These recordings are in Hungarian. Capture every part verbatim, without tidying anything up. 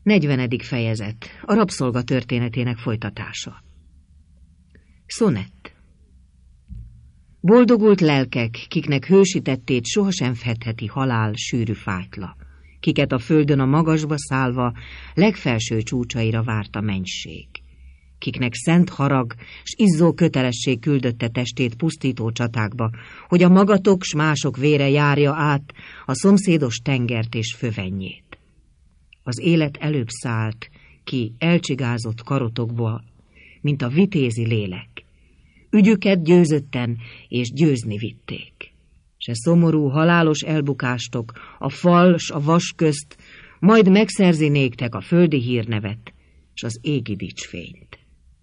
negyvenedik fejezet. A rabszolga történetének folytatása. Szonett. Boldogult lelkek, kiknek hősi tettét sohasem fedheti halál sűrű fájtla, kiket a földön a magasba szállva legfelső csúcsaira várt a mennység, kiknek szent harag s izzó kötelesség küldötte testét pusztító csatákba, hogy a magatok s mások vére járja át a szomszédos tengert és fövennyét. Az élet előbb szállt ki elcsigázott karotokba, mint a vitézi lélek. Ügyüket győzötten és győzni vitték. Se szomorú, halálos elbukástok a fal s a vas közt, majd megszerzi néktek a földi hírnevet s az égi dicsfényt.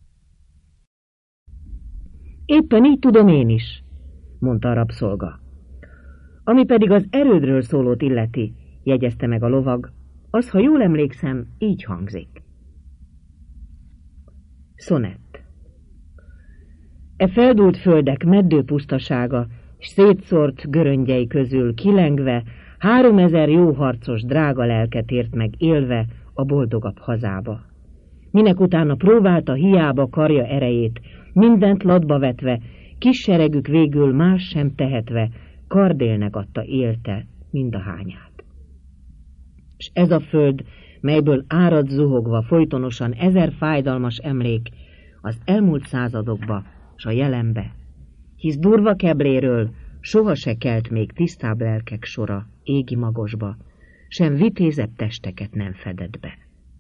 Éppen így tudom én is, mondta a rabszolga. Ami pedig az erődről szólót illeti, jegyezte meg a lovag, az, ha jól emlékszem, így hangzik. Szonett. E feldúlt földek meddő pusztasága, s szétszórt göröngyei közül kilengve, háromezer jó harcos drága lelket ért meg élve a boldogabb hazába. Minek utána próbálta hiába karja erejét, mindent latba vetve, kis seregük végül más sem tehetve, kardélnek adta élte mindahányát. S ez a föld, melyből árad zuhogva folytonosan ezer fájdalmas emlék, az elmúlt századokba s a jelenbe, hisz durva kebléről soha se kelt még tisztább lelkek sora égi magosba, sem vitézebb testeket nem fedett be.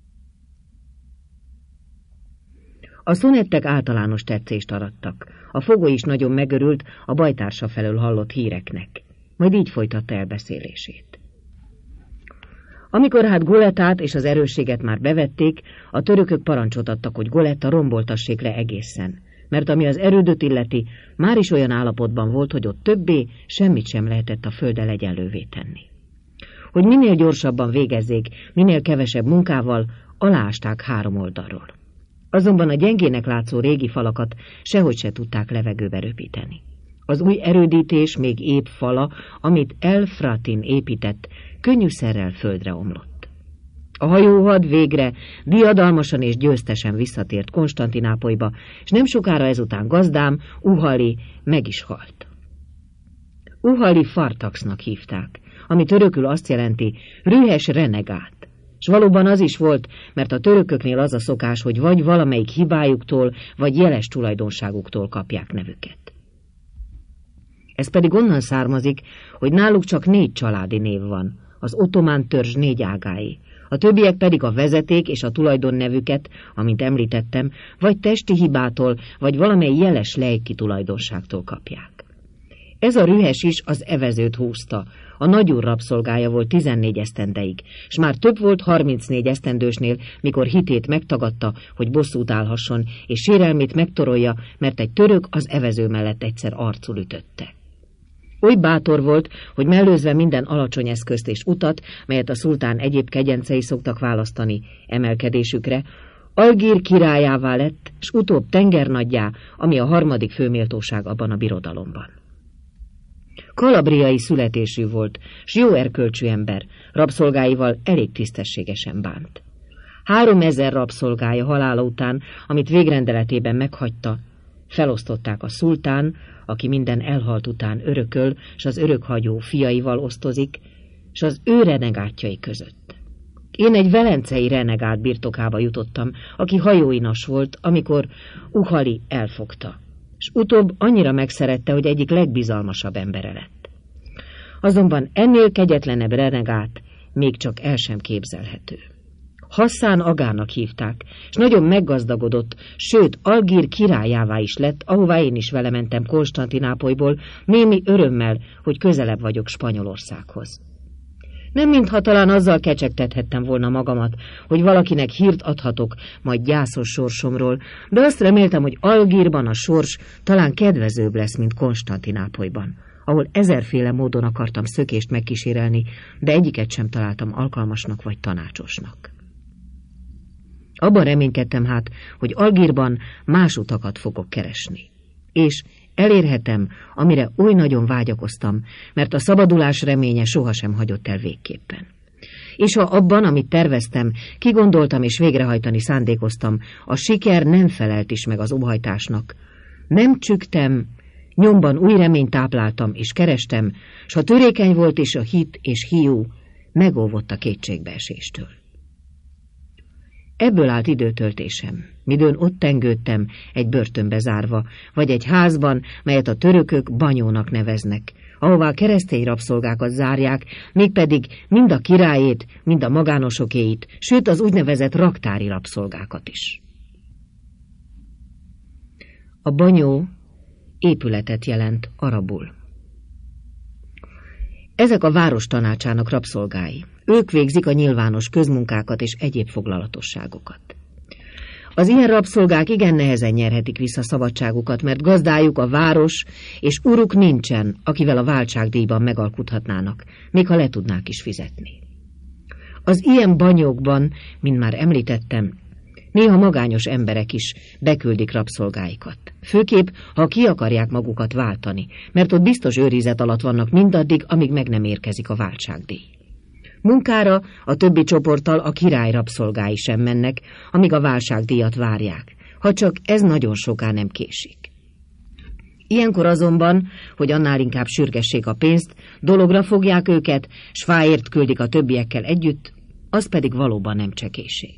A szonettek általános tetszést arattak, a fogoly is nagyon megörült a bajtársa felől hallott híreknek, majd így folytatta elbeszélését. Amikor hát Golettát és az erősséget már bevették, a törökök parancsot adtak, hogy Goletta romboltassék le egészen, mert ami az erődöt illeti, már is olyan állapotban volt, hogy ott többé semmit sem lehetett a földdel egyenlővé tenni. Hogy minél gyorsabban végezzék, minél kevesebb munkával, aláásták három oldalról. Azonban a gyengének látszó régi falakat sehogy se tudták levegőbe röpíteni. Az új erődítés még épp fala, amit El-Fratin épített, könnyűszerrel földre omlott. A hajóhad végre diadalmasan és győztesen visszatért Konstantinápolyba, és nem sokára ezután gazdám, Uhali meg is halt. Uhali Fartaxnak hívták, ami törökül azt jelenti, rühes renegát. S valóban az is volt, mert a törököknél az a szokás, hogy vagy valamelyik hibájuktól, vagy jeles tulajdonságuktól kapják nevüket. Ez pedig onnan származik, hogy náluk csak négy családi név van, az ottomán törzs négy ágái, a többiek pedig a vezeték és a tulajdonnevüket, amint említettem, vagy testi hibától, vagy valamely jeles lejki tulajdonságtól kapják. Ez a rühes is az evezőt húzta, a nagyúr rabszolgája volt tizennégy esztendeig, s már több volt harmincnégy esztendősnél, mikor hitét megtagadta, hogy bosszút állhasson, és sérelmét megtorolja, mert egy török az evező mellett egyszer arcul ütötte. Oly bátor volt, hogy mellőzve minden alacsony eszközt és utat, melyet a szultán egyéb kegyencei szoktak választani emelkedésükre, Algír királyává lett, s utóbb tengernaggyá, ami a harmadik főméltóság abban a birodalomban. Kalabriai születésű volt, s jó erkölcsű ember, rabszolgáival elég tisztességesen bánt. Háromezer rabszolgája halála után, amit végrendeletében meghagyta, felosztották a szultán, aki minden elhalt után örököl, s az örökhagyó fiaival osztozik, s az ő renegátjai között. Én egy velencei renegát birtokába jutottam, aki hajóinas volt, amikor Uhali elfogta, s utóbb annyira megszerette, hogy egyik legbizalmasabb embere lett. Azonban ennél kegyetlenebb renegát még csak el sem képzelhető. Hasszán Agának hívták, és nagyon meggazdagodott, sőt, Algír királyává is lett, ahová én is vele mentem Konstantinápolyból, némi örömmel, hogy közelebb vagyok Spanyolországhoz. Nem mintha talán azzal kecsegtethettem volna magamat, hogy valakinek hírt adhatok majd gyászos sorsomról, de azt reméltem, hogy Algírban a sors talán kedvezőbb lesz, mint Konstantinápolyban, ahol ezerféle módon akartam szökést megkísérelni, de egyiket sem találtam alkalmasnak vagy tanácsosnak. Abban reménykedtem hát, hogy Algírban más utakat fogok keresni. És elérhetem, amire oly nagyon vágyakoztam, mert a szabadulás reménye sohasem hagyott el végképpen. És ha abban, amit terveztem, kigondoltam és végrehajtani szándékoztam, a siker nem felelt is meg az óhajtásnak. Nem csügtem, nyomban új reményt tápláltam és kerestem, s ha törékeny volt is a hit és hiú, megóvott a kétségbeeséstől. Ebből állt időtöltésem, midőn ott tengődtem, egy börtönbe zárva, vagy egy házban, melyet a törökök banyónak neveznek, ahová a keresztény rabszolgákat zárják, mégpedig mind a királyét, mind a magánosokéit, sőt az úgynevezett raktári rabszolgákat is. A banyó épületet jelent arabul. Ezek a város tanácsának rabszolgái. Ők végzik a nyilvános közmunkákat és egyéb foglalatosságokat. Az ilyen rabszolgák igen nehezen nyerhetik vissza szabadságukat, mert gazdájuk a város, és uruk nincsen, akivel a váltságdíjban megalkuthatnának, még ha le tudnák is fizetni. Az ilyen banyókban, mint már említettem, néha magányos emberek is beküldik rabszolgáikat. Főképp, ha ki akarják magukat váltani, mert ott biztos őrizet alatt vannak mindaddig, amíg meg nem érkezik a váltságdíj. Munkára a többi csoporttal a király rabszolgái sem mennek, amíg a váltságdíjat várják, ha csak ez nagyon soká nem késik. Ilyenkor azonban, hogy annál inkább sürgessék a pénzt, dologra fogják őket, s fáért küldik a többiekkel együtt, az pedig valóban nem csekéség.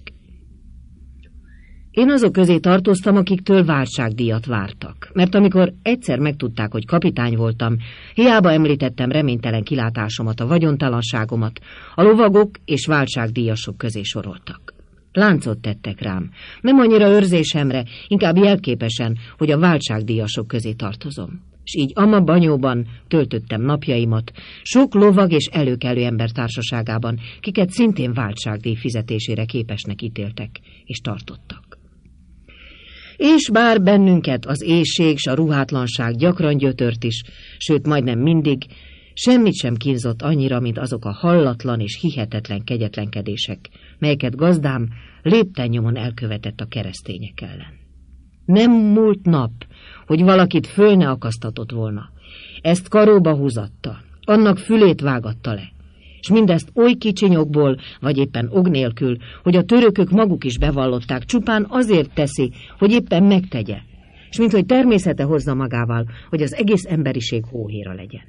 Én azok közé tartoztam, akiktől váltságdíjat vártak, mert amikor egyszer megtudták, hogy kapitány voltam, hiába említettem reménytelen kilátásomat, a vagyontalanságomat, a lovagok és váltságdíjasok közé soroltak. Láncot tettek rám, nem annyira őrzésemre, inkább jelképesen, hogy a váltságdíjasok közé tartozom. És így ama banyóban töltöttem napjaimat, sok lovag és előkelő ember társaságában, kiket szintén váltságdíj fizetésére képesnek ítéltek és tartottak. És bár bennünket az éhség s a ruhátlanság gyakran gyötört is, sőt majdnem mindig, semmit sem kínzott annyira, mint azok a hallatlan és hihetetlen kegyetlenkedések, melyeket gazdám lépten nyomon elkövetett a keresztények ellen. Nem múlt nap, hogy valakit föl ne akasztatott volna. Ezt karóba húzatta, annak fülét vágatta le, és mindezt oly kicsinyokból, vagy éppen ok nélkül, hogy a törökök maguk is bevallották, csupán azért teszi, hogy éppen megtegye, és minthogy természete hozza magával, hogy az egész emberiség hóhéra legyen.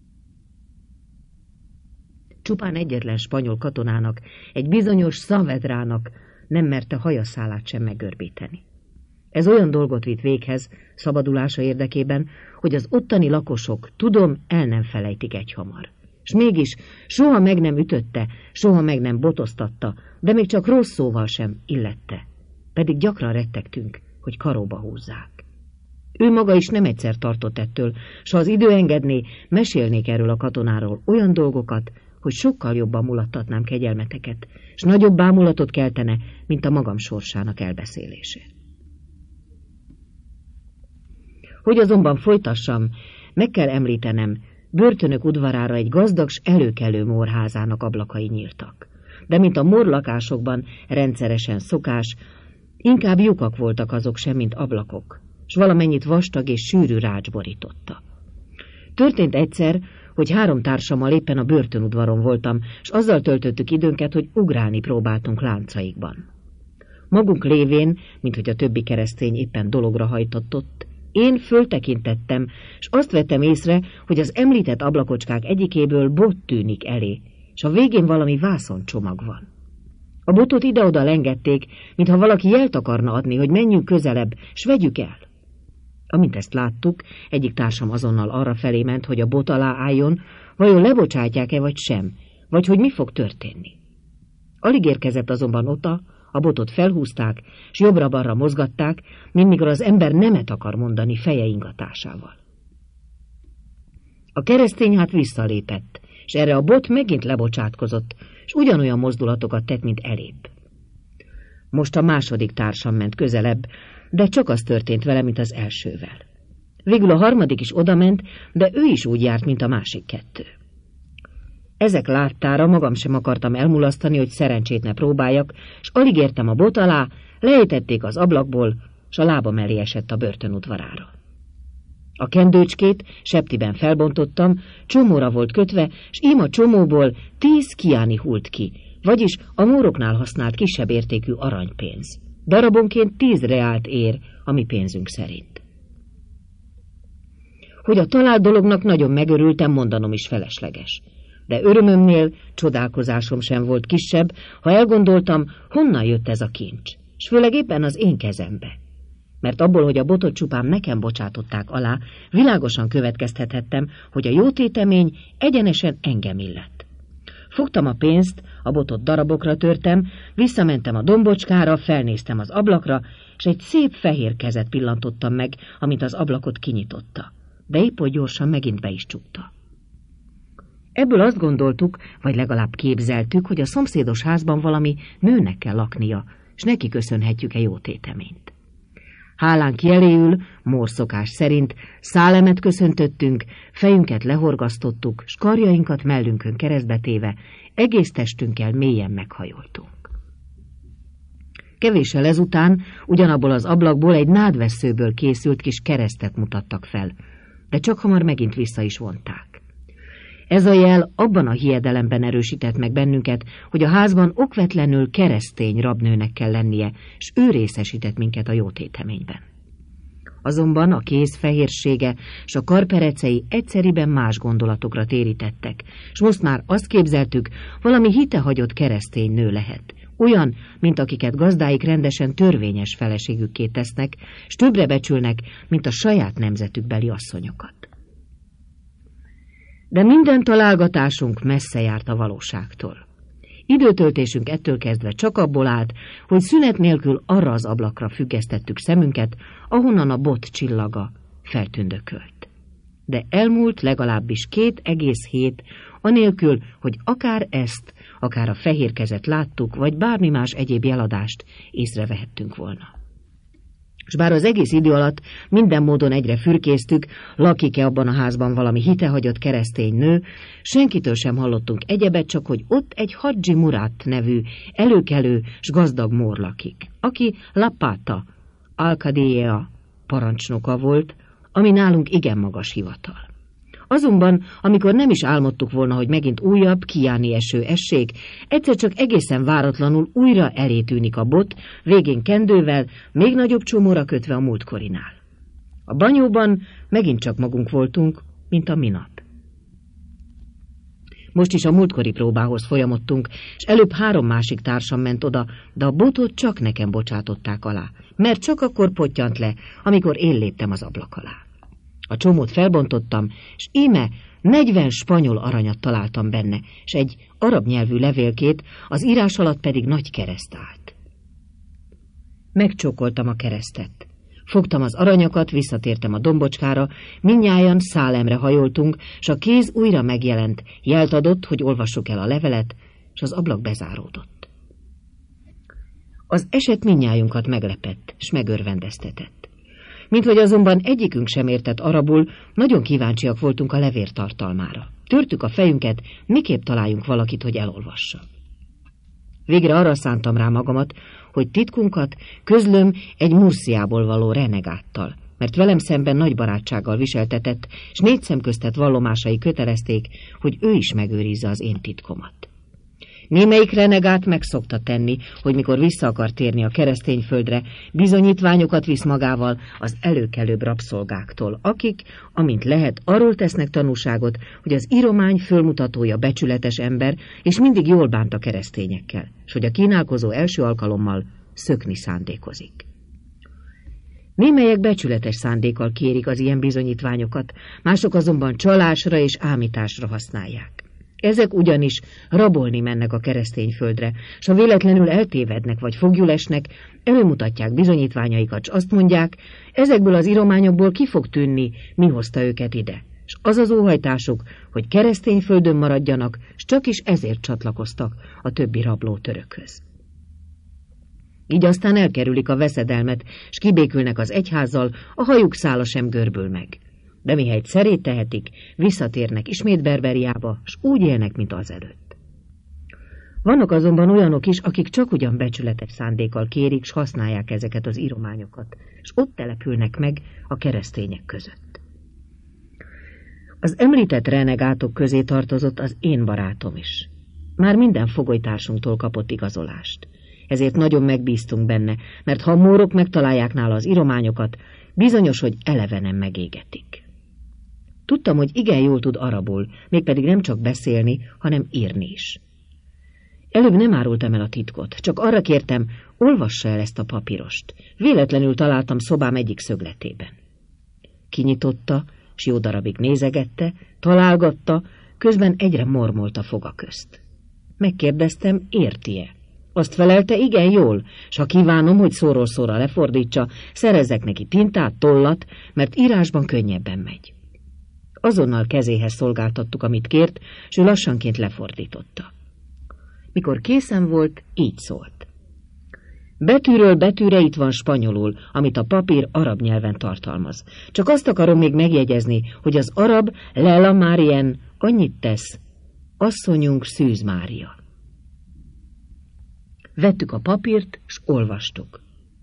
Csupán egyetlen spanyol katonának, egy bizonyos Saavedrának nem merte hajaszálát sem meggörbíteni. Ez olyan dolgot vitt véghez, szabadulása érdekében, hogy az ottani lakosok, tudom, el nem felejtik egyhamar. S mégis soha meg nem ütötte, soha meg nem botoztatta, de még csak rossz szóval sem illette. Pedig gyakran rettegtünk, hogy karóba húzzák. Ő maga is nem egyszer tartott ettől, s ha az idő engedné, mesélnék erről a katonáról olyan dolgokat, hogy sokkal jobban mulattatnám kegyelmeteket, s nagyobb bámulatot keltene, mint a magam sorsának elbeszélése. Hogy azonban folytassam, meg kell említenem, börtönök udvarára egy gazdag s előkelő mórházának ablakai nyíltak. De mint a mórlakásokban rendszeresen szokás, inkább lyukak voltak azok sem, mint ablakok, s valamennyit vastag és sűrű rács borította. Történt egyszer, hogy három társammal éppen a börtönudvaron voltam, s azzal töltöttük időnket, hogy ugrálni próbáltunk láncaikban. Magunk lévén, minthogy a többi keresztény éppen dologra hajtott, én föltekintettem, s azt vettem észre, hogy az említett ablakocskák egyikéből bot tűnik elé, s a végén valami vászoncsomag van. A botot ide-oda lengették, mintha valaki jelt akarna adni, hogy menjünk közelebb, s vegyük el. Amint ezt láttuk, egyik társam azonnal arra felé ment, hogy a bot alá álljon, vajon lebocsátják-e vagy sem, vagy hogy mi fog történni. Alig érkezett azonban Ota, a botot felhúzták, s jobbra-balra mozgatták, mint mikor az ember nemet akar mondani feje ingatásával. A keresztény hát visszalépett, s erre a bot megint lebocsátkozott, s ugyanolyan mozdulatokat tett, mint elébb. Most a második társam ment közelebb, de csak az történt vele, mint az elsővel. Végül a harmadik is odament, de ő is úgy járt, mint a másik kettő. Ezek láttára magam sem akartam elmulasztani, hogy szerencsét ne próbáljak, s alig értem a bot alá, lejtették az ablakból, s a lábam elé esett a börtön udvarára. A kendőcskét septiben felbontottam, csomóra volt kötve, s ím a csomóból tíz kiáni hult ki, vagyis a móroknál használt kisebb értékű aranypénz. Darabonként tíz reált ér a mi pénzünk szerint. Hogy a talált dolognak nagyon megörültem, mondanom is felesleges. De örömömnél csodálkozásom sem volt kisebb, ha elgondoltam, honnan jött ez a kincs, s főleg éppen az én kezembe. Mert abból, hogy a botot csupán nekem bocsátották alá, világosan következtethettem, hogy a jótétemény egyenesen engem illet. Fogtam a pénzt, a botot darabokra törtem, visszamentem a dombocskára, felnéztem az ablakra, és egy szép fehér kezet pillantottam meg, amint az ablakot kinyitotta. De épp hogy gyorsan megint be is csukta. Ebből azt gondoltuk, vagy legalább képzeltük, hogy a szomszédos házban valami nőnek kell laknia, s neki köszönhetjük-e jótéteményt. Hálánk jeléül, mór szokás szerint, szálemet köszöntöttünk, fejünket lehorgasztottuk, s karjainkat mellünkön keresztbe téve, egész testünkkel mélyen meghajoltunk. Kevéssel ezután ugyanabból az ablakból egy nádvesszőből készült kis keresztet mutattak fel, de csak hamar megint vissza is vonták. Ez a jel abban a hiedelemben erősített meg bennünket, hogy a házban okvetlenül keresztény rabnőnek kell lennie, s ő részesített minket a jótéteményben. Azonban a kéz fehérsége s a karperecei egyszeriben más gondolatokra térítettek, s most már azt képzeltük, valami hitehagyott keresztény nő lehet, olyan, mint akiket gazdáik rendesen törvényes feleségükké tesznek, s többre becsülnek, mint a saját nemzetükbeli asszonyokat. De minden találgatásunk messze járt a valóságtól. Időtöltésünk ettől kezdve csak abból állt, hogy szünet nélkül arra az ablakra függesztettük szemünket, ahonnan a bot csillaga feltündökölt. De elmúlt legalábbis két egész hét, anélkül, hogy akár ezt, akár a fehér kezet láttuk, vagy bármi más egyéb jeladást észrevehettünk volna. S bár az egész idő alatt minden módon egyre fürkésztük, lakik-e abban a házban valami hitehagyott keresztény nő, senkitől sem hallottunk egyebet, csak hogy ott egy Hadzsi Murat nevű előkelő s gazdag mór lakik, aki Lapata, Alkadéa parancsnoka volt, ami nálunk igen magas hivatal. Azonban, amikor nem is álmodtuk volna, hogy megint újabb, kiáni eső essék, egyszer csak egészen váratlanul újra elé tűnik a bot, végén kendővel, még nagyobb csomóra kötve a múltkorinál. A banyóban megint csak magunk voltunk, mint a minap. Most is a múltkori próbához folyamodtunk, és előbb három másik társam ment oda, de a botot csak nekem bocsátották alá, mert csak akkor pottyant le, amikor én léptem az ablak alá. A csomót felbontottam, és íme negyven spanyol aranyat találtam benne, és egy arab nyelvű levélkét, az írás alatt pedig nagy kereszt állt. Megcsókoltam a keresztet. Fogtam az aranyakat, visszatértem a dombocskára, mindnyájan Szálemre hajoltunk, s a kéz újra megjelent, jelt adott, hogy olvassuk el a levelet, s az ablak bezáródott. Az eset mindnyájunkat meglepett, s megörvendeztetett. Minthogy azonban egyikünk sem értett arabul, nagyon kíváncsiak voltunk a levél tartalmára. Törtük a fejünket, miképp találjunk valakit, hogy elolvassa. Végre arra szántam rá magamat, hogy titkunkat közlöm egy Murciából való renegáttal, mert velem szemben nagy barátsággal viseltetett, és négy szemköztet vallomásai kötelezték, hogy ő is megőrizze az én titkomat. Némelyik renegát meg szokta tenni, hogy mikor vissza akar térni a keresztény földre, bizonyítványokat visz magával az előkelőbb rabszolgáktól, akik, amint lehet, arról tesznek tanúságot, hogy az íromány fölmutatója becsületes ember, és mindig jól bánt a keresztényekkel, és hogy a kínálkozó első alkalommal szökni szándékozik. Némelyek becsületes szándékkal kérik az ilyen bizonyítványokat, mások azonban csalásra és ámításra használják. Ezek ugyanis rabolni mennek a keresztény földre, s ha véletlenül eltévednek vagy foglyulesnek, előmutatják bizonyítványaikat, s azt mondják, ezekből az írományokból ki fog tűnni, mi hozta őket ide. S az az óhajtásuk, hogy keresztény földön maradjanak, s csak is ezért csatlakoztak a többi rabló törökhöz. Így aztán elkerülik a veszedelmet, s kibékülnek az egyházzal, a hajuk szála sem görbül meg. De mihelyt szerét tehetik, visszatérnek ismét Berberiába, s úgy élnek, mint azelőtt. Vannak azonban olyanok is, akik csak ugyan becsületes szándékkal kérik, s használják ezeket az írományokat, s ott települnek meg a keresztények között. Az említett renegátok közé tartozott az én barátom is. Már minden fogolytársunktól kapott igazolást. Ezért nagyon megbíztunk benne, mert ha a mórok megtalálják nála az írományokat, bizonyos, hogy elevenen megégetik. Tudtam, hogy igen jól tud arabul, mégpedig nem csak beszélni, hanem írni is. Előbb nem árultam el a titkot, csak arra kértem, olvassa el ezt a papírost. Véletlenül találtam szobám egyik szögletében. Kinyitotta, s jó darabig nézegette, találgatta, közben egyre mormolt a foga közt. Megkérdeztem, érti-e? Azt felelte, igen jól, s ha kívánom, hogy szóról szóra lefordítsa, szerezzek neki tintát, tollat, mert írásban könnyebben megy. Azonnal kezéhez szolgáltattuk, amit kért, s ő lassanként lefordította. Mikor készen volt, így szólt. Betűről betűre itt van spanyolul, amit a papír arab nyelven tartalmaz. Csak azt akarom még megjegyezni, hogy az arab Lela Marien annyit tesz, asszonyunk Szűz Mária. Vettük a papírt, s olvastuk.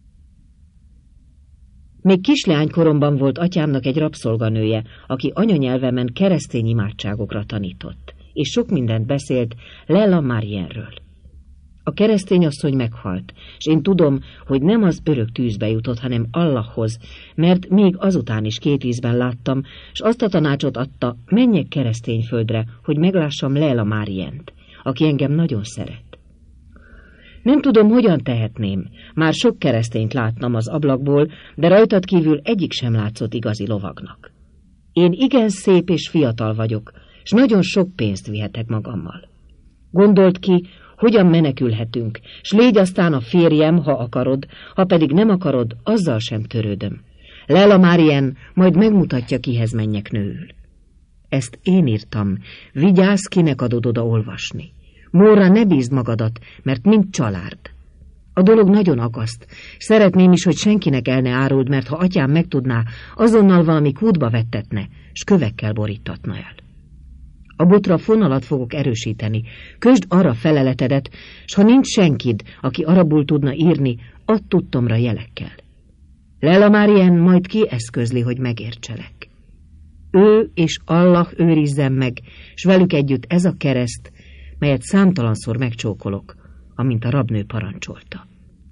Még kisleánykoromban volt atyámnak egy rabszolganője, aki anyanyelvemen keresztény imádságokra tanított, és sok mindent beszélt Lela Marienről. A keresztényasszony meghalt, és én tudom, hogy nem az örök tűzbe jutott, hanem Allahhoz, mert még azután is két ízben láttam, és azt a tanácsot adta, menjek keresztény földre, hogy meglássam Lela Marient, aki engem nagyon szeret. Nem tudom, hogyan tehetném. Már sok keresztényt láttam az ablakból, de rajtad kívül egyik sem látszott igazi lovagnak. Én igen szép és fiatal vagyok, és nagyon sok pénzt vihetek magammal. Gondold ki, hogyan menekülhetünk, s légy aztán a férjem, ha akarod, ha pedig nem akarod, azzal sem törődöm. Lela Marien majd megmutatja, kihez menjek nőül. Ezt én írtam, vigyázz, kinek adod oda olvasni. Mórra ne bízd magadat, mert mind család. A dolog nagyon agaszt. Szeretném is, hogy senkinek el ne áruld, mert ha atyám megtudná, azonnal valami kútba vettetne, s kövekkel borítatna el. A botra fonalat fogok erősíteni, közd arra feleletedet, s ha nincs senkid, aki arabul tudna írni, add tudtomra jelekkel. Lela Marien majd kieszközli, hogy megértselek. Ő és Allah őrizzen meg, s velük együtt ez a kereszt, melyet számtalanszor megcsókolok, amint a rabnő parancsolta.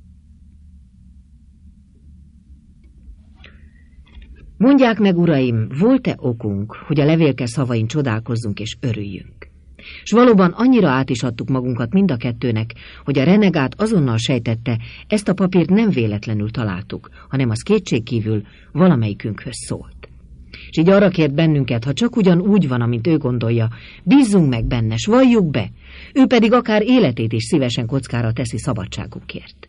Mondják meg, uraim, volt-e okunk, hogy a levélke szavain csodálkozzunk és örüljünk? S valóban annyira át is adtuk magunkat mind a kettőnek, hogy a renegát azonnal sejtette, ezt a papírt nem véletlenül találtuk, hanem az kétségkívül valamelyikünkhöz szólt. És így arra kért bennünket, ha csak ugyan úgy van, amint ő gondolja, bízzunk meg benne, s valljuk be, ő pedig akár életét is szívesen kockára teszi szabadságukért.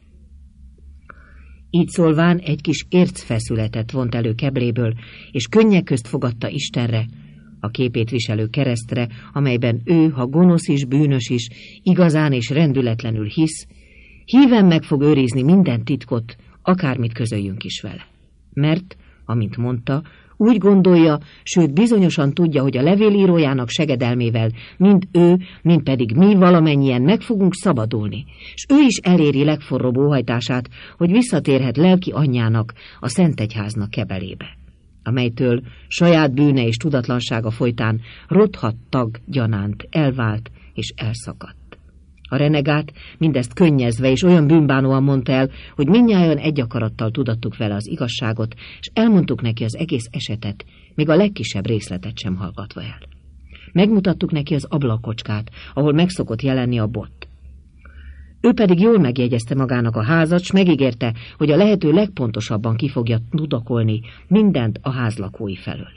Így szólván egy kis ércfeszületet vont elő kebléből, és könnyek közt fogadta Istenre, a képét viselő keresztre, amelyben ő, ha gonosz is, bűnös is, igazán és rendületlenül hisz, híven meg fog őrizni minden titkot, akármit közöljünk is vele. Mert, amint mondta, úgy gondolja, sőt bizonyosan tudja, hogy a levélírójának segedelmével mind ő, mind pedig mi valamennyien meg fogunk szabadulni, s ő is eléri legforróbb óhajtását, hogy visszatérhet lelki anyjának, a Szentegyháznak kebelébe, amelytől saját bűne és tudatlansága folytán rothadt tag gyanánt elvált és elszakadt. A renegát mindezt könnyezve és olyan bűnbánóan mondta el, hogy mindnyájan egy akarattal tudattuk vele az igazságot, és elmondtuk neki az egész esetet, még a legkisebb részletet sem hallgatva el. Megmutattuk neki az ablakocskát, ahol megszokott jelenni a bot. Ő pedig jól megjegyezte magának a házat, s megígérte, hogy a lehető legpontosabban ki fogja tudakolni mindent a ház lakói felől.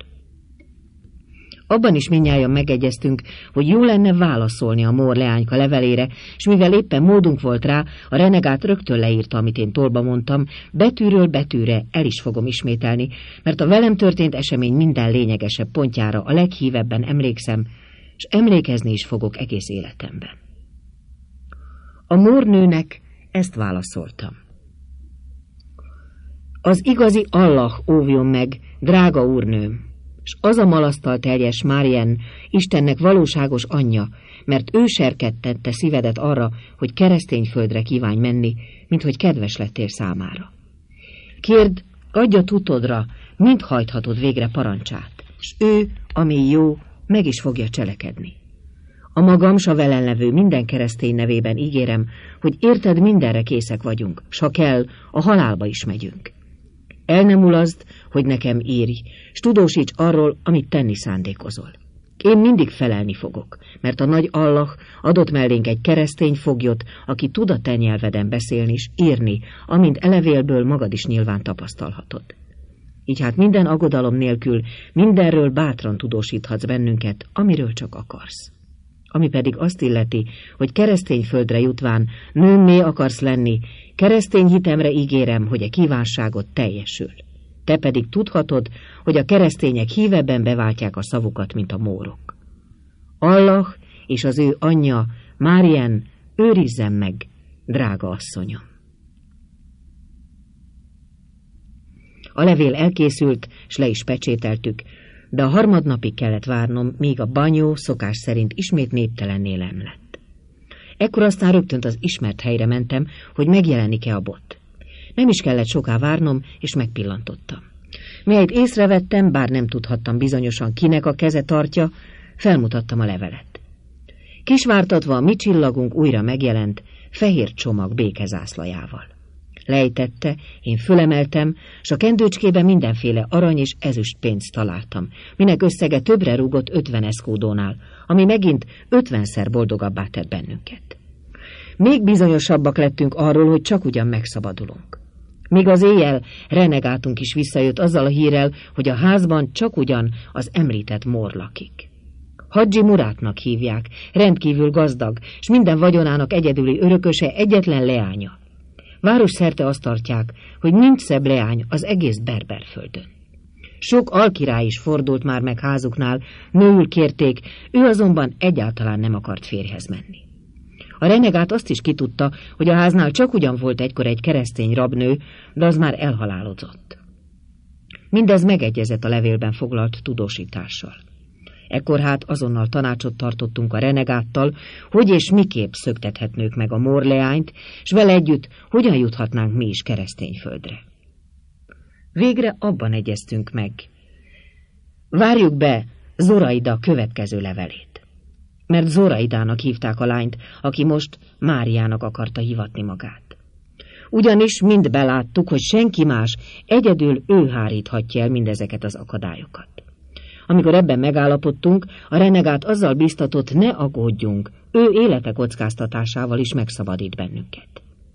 Abban is mindnyájan megegyeztünk, hogy jó lenne válaszolni a mór leányka levelére, és mivel éppen módunk volt rá, a renegát rögtön leírta, amit én tolba mondtam, betűről betűre el is fogom ismételni, mert a velem történt esemény minden lényegesebb pontjára a leghívebben emlékszem, és emlékezni is fogok egész életemben. A mórnőnek ezt válaszoltam. Az igazi Allah óvjon meg, drága úrnőm, s az a malasztal teljes Marien, Istennek valóságos anyja, mert ő serkedtette szívedet arra, hogy keresztény földre kívánj menni, mint hogy kedves lettél számára. Kérd, adja tutodra, mind hajthatod végre parancsát, s ő, ami jó, meg is fogja cselekedni. A magam, s a velen levő minden keresztény nevében ígérem, hogy érted, mindenre készek vagyunk, s ha kell, a halálba is megyünk. El nem ulaszd, hogy nekem írj, s tudósíts arról, amit tenni szándékozol. Én mindig felelni fogok, mert a nagy Allah adott mellénk egy keresztény foglyot, aki tud a te nyelveden beszélni és írni, amint elevélből magad is nyilván tapasztalhatod. Így hát minden aggodalom nélkül mindenről bátran tudósíthatsz bennünket, amiről csak akarsz. Ami pedig azt illeti, hogy keresztény földre jutván nőmmé akarsz lenni, keresztény hitemre ígérem, hogy a kívánságod teljesül. Te pedig tudhatod, hogy a keresztények hívebben beváltják a szavukat, mint a mórok. Allah és az ő anyja, Márián, őrizzen meg, drága asszonyom. A levél elkészült, s le is pecsételtük, de a harmadnapig kellett várnom, míg a banyó szokás szerint ismét néptelenné nem lett. Ekkor aztán rögtön az ismert helyre mentem, hogy megjelenik-e a bot. Nem is kellett soká várnom, és megpillantottam. Mihelyt észrevettem, bár nem tudhattam bizonyosan, kinek a keze tartja, felmutattam a levelet. Kisvártatva a mi csillagunk újra megjelent, fehér csomag békezászlajával. Lejtette, én fölemeltem, s a kendőcskében mindenféle arany és ezüst pénzt találtam, minek összege többre rúgott ötven eszkódónál, ami megint ötvenszer boldogabbá tett bennünket. Még bizonyosabbak lettünk arról, hogy csak ugyan megszabadulunk. Míg az éjjel renegátunk is visszajött azzal a hírrel, hogy a házban csak ugyan az említett mór lakik. Hadzsi Murátnak hívják, rendkívül gazdag, s minden vagyonának egyedüli örököse, egyetlen leánya. Városszerte azt tartják, hogy nincs szebb leány az egész Berberföldön. Sok alkirály is fordult már meg házuknál, nőül kérték, ő azonban egyáltalán nem akart férjhez menni. A renegát azt is kitudta, hogy a háznál csak ugyan volt egykor egy keresztény rabnő, de az már elhalálozott. Mindez megegyezett a levélben foglalt tudósítással. Ekkor hát azonnal tanácsot tartottunk a renegáttal, hogy és miképp szöktethetnők meg a mórleányt, s vele együtt hogyan juthatnánk mi is keresztény földre. Végre abban egyeztünk meg. Várjuk be Zoraida következő levelét. Mert Zoraidának hívták a lányt, aki most Máriának akarta hivatni magát. Ugyanis mind beláttuk, hogy senki más, egyedül ő háríthatja el mindezeket az akadályokat. Amikor ebben megállapodtunk, a renegát azzal biztatott, ne aggódjunk, ő élete kockáztatásával is megszabadít bennünket.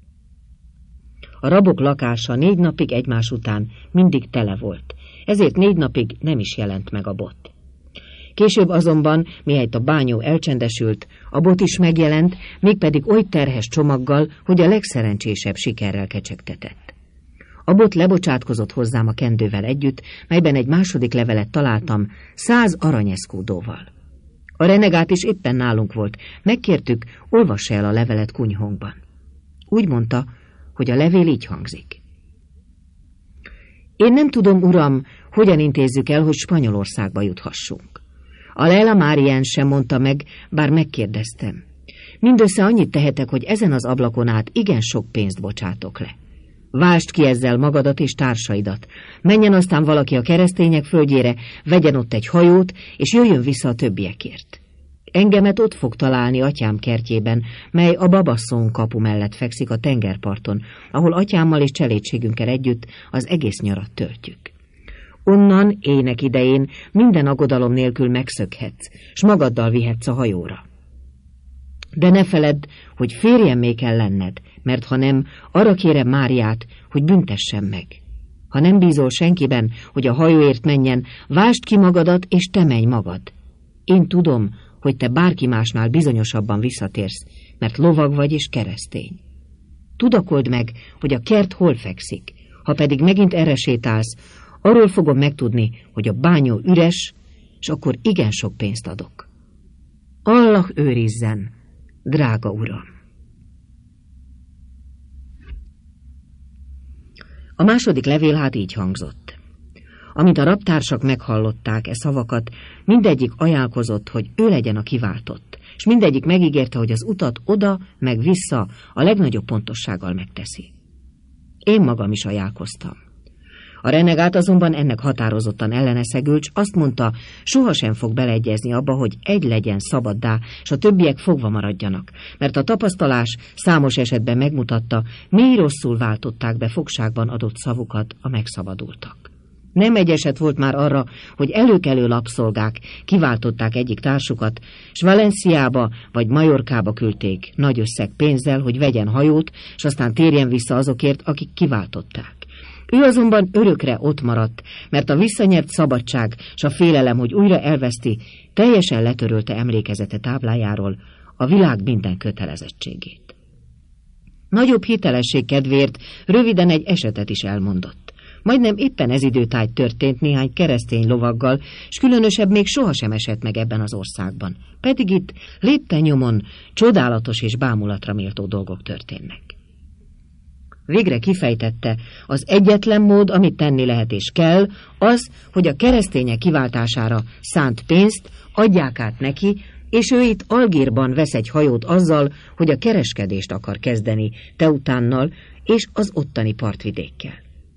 A rabok lakása négy napig egymás után mindig tele volt, ezért négy napig nem is jelent meg a bot. Később azonban, mihelyt a bányó elcsendesült, a bot is megjelent, mégpedig oly terhes csomaggal, hogy a legszerencsésebb sikerrel kecsegtetett. A bot lebocsátkozott hozzám a kendővel együtt, melyben egy második levelet találtam, száz aranyeszkódóval. A renegát is éppen nálunk volt, megkértük, olvassa el a levelet kunyhónkban. Úgy mondta, hogy a levél így hangzik. Én nem tudom, uram, hogyan intézzük el, hogy Spanyolországba juthassunk. A Leila Márián sem mondta meg, bár megkérdeztem. Mindössze annyit tehetek, hogy ezen az ablakon át igen sok pénzt bocsátok le. Vásd ki ezzel magadat és társaidat. Menjen aztán valaki a keresztények földjére, vegyen ott egy hajót, és jöjjön vissza a többiekért. Engemet ott fog találni atyám kertjében, mely a Babasszón kapu mellett fekszik a tengerparton, ahol atyámmal és cselédségünkkel együtt az egész nyarat töltjük. Onnan ének idején minden aggodalom nélkül megszökhetsz, s magaddal vihetsz a hajóra. De ne feledd, hogy férjemmé kell lenned, mert ha nem, arra kérem Máriát, hogy büntessen meg. Ha nem bízol senkiben, hogy a hajóért menjen, vásd ki magadat, és te menj magad. Én tudom, hogy te bárki másnál bizonyosabban visszatérsz, mert lovag vagy és keresztény. Tudakold meg, hogy a kert hol fekszik, ha pedig megint erre sétálsz, arról fogom megtudni, hogy a bányó üres, és akkor igen sok pénzt adok. Allah őrizzen, drága uram! A második levél hát így hangzott. Amint a rabtársak meghallották e szavakat, mindegyik ajánlkozott, hogy ő legyen a kiváltott, és mindegyik megígérte, hogy az utat oda, meg vissza a legnagyobb pontossággal megteszi. Én magam is ajánlkoztam. A renegát azonban ennek határozottan elleneszegült, s azt mondta, sohasem fog beleegyezni abba, hogy egy legyen szabaddá, s a többiek fogva maradjanak, mert a tapasztalás számos esetben megmutatta, mély rosszul váltották be fogságban adott szavukat a megszabadultak. Nem egy eset volt már arra, hogy előkelő lapszolgák kiváltották egyik társukat, s Valenciába vagy Majorkába küldték nagy összeg pénzzel, hogy vegyen hajót, s aztán térjen vissza azokért, akik kiváltották. Ő azonban örökre ott maradt, mert a visszanyert szabadság s a félelem, hogy újra elveszti, teljesen letörölte emlékezete táblájáról a világ minden kötelezettségét. Nagyobb hitelesség kedvéért röviden egy esetet is elmondott. Majdnem éppen ez időtájt történt néhány keresztény lovaggal, s különösebb még sohasem esett meg ebben az országban. Pedig itt lépten nyomon csodálatos és bámulatra méltó dolgok történnek. Végre kifejtette, az egyetlen mód, amit tenni lehet és kell, az, hogy a keresztények kiváltására szánt pénzt adják át neki, és ő itt Algírban vesz egy hajót azzal, hogy a kereskedést akar kezdeni Teutánnal és az ottani partvidékkel.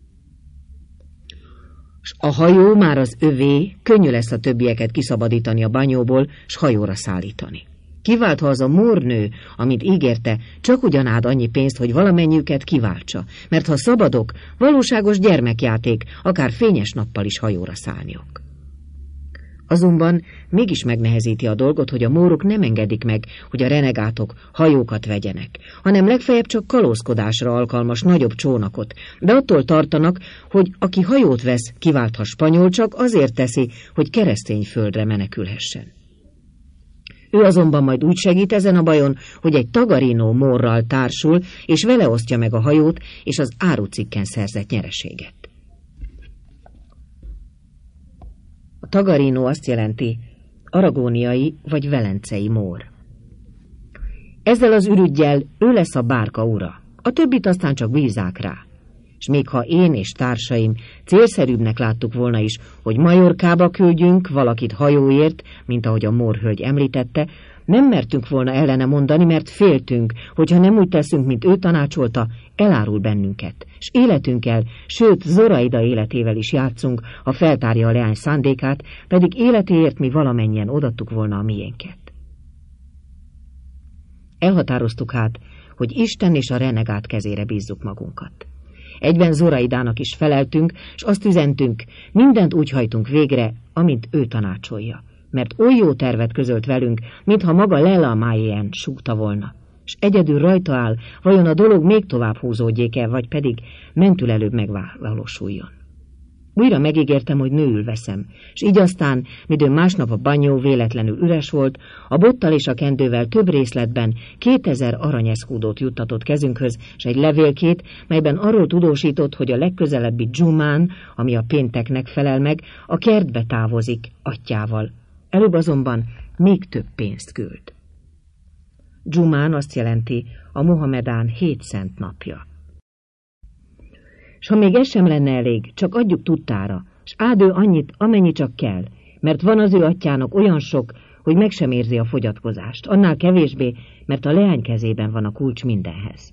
S a hajó már az övé, könnyű lesz a többieket kiszabadítani a banyóból, s hajóra szállítani. Kiváltha az a mórnő, amit ígérte, csak ugyanád annyi pénzt, hogy valamennyiüket kiváltsa, mert ha szabadok, valóságos gyermekjáték, akár fényes nappal is hajóra szállniuk. Azonban mégis megnehezíti a dolgot, hogy a mórok nem engedik meg, hogy a renegátok hajókat vegyenek, hanem legfeljebb csak kalózkodásra alkalmas nagyobb csónakot, de attól tartanak, hogy aki hajót vesz, kiváltha spanyol, csak azért teszi, hogy keresztény földre menekülhessen. Ő azonban majd úgy segít ezen a bajon, hogy egy Tagarino mórral társul, és vele osztja meg a hajót és az árucikken szerzett nyereséget. A Tagarino azt jelenti aragóniai vagy velencei mór. Ezzel az ürüggyel ő lesz a bárka ura, a többit aztán csak bízzák rá. És még ha én és társaim célszerűbbnek láttuk volna is, hogy Majorkába küldjünk valakit hajóért, mint ahogy a mórhölgy említette, nem mertünk volna ellene mondani, mert féltünk, hogyha nem úgy teszünk, mint ő tanácsolta, elárul bennünket, s életünkkel, sőt Zoraida életével is játszunk, ha feltárja a leány szándékát, pedig életéért mi valamennyien odaadtuk volna a miénket. Elhatároztuk hát, hogy Isten és a renegát kezére bízzuk magunkat. Egyben Zoraidának is feleltünk, s azt üzentünk, mindent úgy hajtunk végre, amint ő tanácsolja, mert oly jó tervet közölt velünk, mintha maga Lela Májén súgta volna, s egyedül rajta áll, vajon a dolog még tovább húzódjék el, vagy pedig mentül előbb megvalósuljon. Újra megígértem, hogy nőül veszem, s így aztán, midőn másnap a banyó véletlenül üres volt, a bottal és a kendővel több részletben kétezer aranyeszkúdót juttatott kezünkhöz, s egy levélkét, melyben arról tudósított, hogy a legközelebbi Dzsumán, ami a pénteknek felel meg, a kertbe távozik atyjával. Előbb azonban még több pénzt küld. Dzsumán azt jelenti a Mohamedán hét szent napja. S ha még ez sem lenne elég, csak adjuk tudtára, s áld ő annyit, amennyi csak kell, mert van az ő atyának olyan sok, hogy meg sem érzi a fogyatkozást, annál kevésbé, mert a leány kezében van a kulcs mindenhez.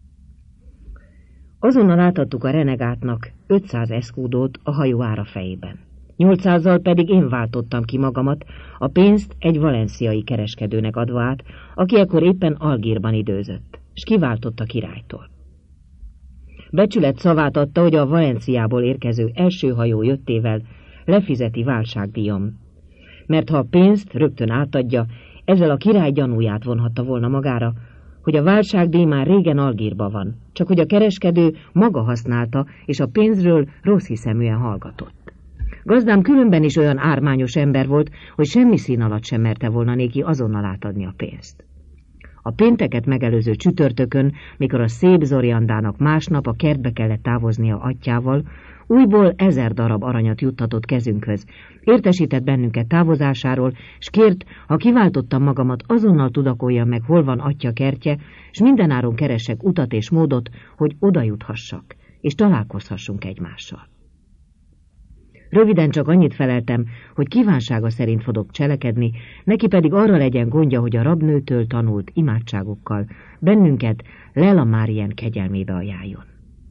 Azonnal átadtuk a renegátnak ötszáz eszkúdót a hajó ára fejében. nyolcszázzal pedig én váltottam ki magamat, a pénzt egy valenciai kereskedőnek adva át, aki ekkor éppen Algírban időzött, s kiváltott a királytól. Becsület szavát adta, hogy a Valenciából érkező első hajó jöttével lefizeti váltságdíjam, mert ha a pénzt rögtön átadja, ezzel a király gyanúját vonhatta volna magára, hogy a váltságdíj már régen Algírban van, csak hogy a kereskedő maga használta, és a pénzről rossz hiszeműen hallgatott. Gazdám különben is olyan ármányos ember volt, hogy semmi szín alatt sem merte volna néki azonnal átadni a pénzt. A pénteket megelőző csütörtökön, mikor a szép Zoriandának másnap a kertbe kellett távoznia atyjával, újból ezer darab aranyat juttatott kezünkhöz. Értesített bennünket távozásáról, s kért, ha kiváltottam magamat, azonnal tudakoljam meg, hol van atya kertje, s mindenáron keressek utat és módot, hogy oda juthassak, és találkozhassunk egymással. Röviden csak annyit feleltem, hogy kívánsága szerint fogok cselekedni, neki pedig arra legyen gondja, hogy a rabnőtől tanult imádságokkal bennünket Lela Márién kegyelmébe ajánljon.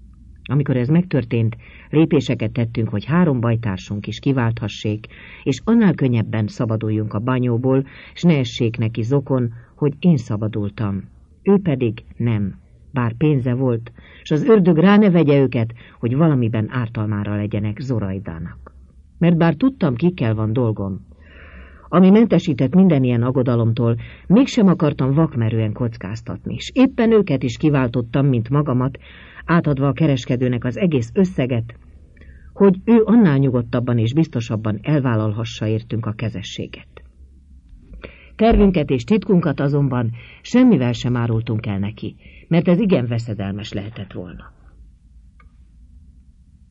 Amikor ez megtörtént, lépéseket tettünk, hogy három bajtársunk is kiválthassék, és annál könnyebben szabaduljunk a banyóból, s ne essék neki zokon, hogy én szabadultam. Ő pedig nem, bár pénze volt, s az ördög rá ne vegye őket, hogy valamiben ártalmára legyenek Zoraidának. Mert bár tudtam, kikkel van dolgom, ami mentesített minden ilyen aggodalomtól, mégsem akartam vakmerően kockáztatni, és éppen őket is kiváltottam, mint magamat, átadva a kereskedőnek az egész összeget, hogy ő annál nyugodtabban és biztosabban elvállalhassa értünk a kezességet. Tervünket és titkunkat azonban semmivel sem árultunk el neki, mert ez igen veszedelmes lehetett volna.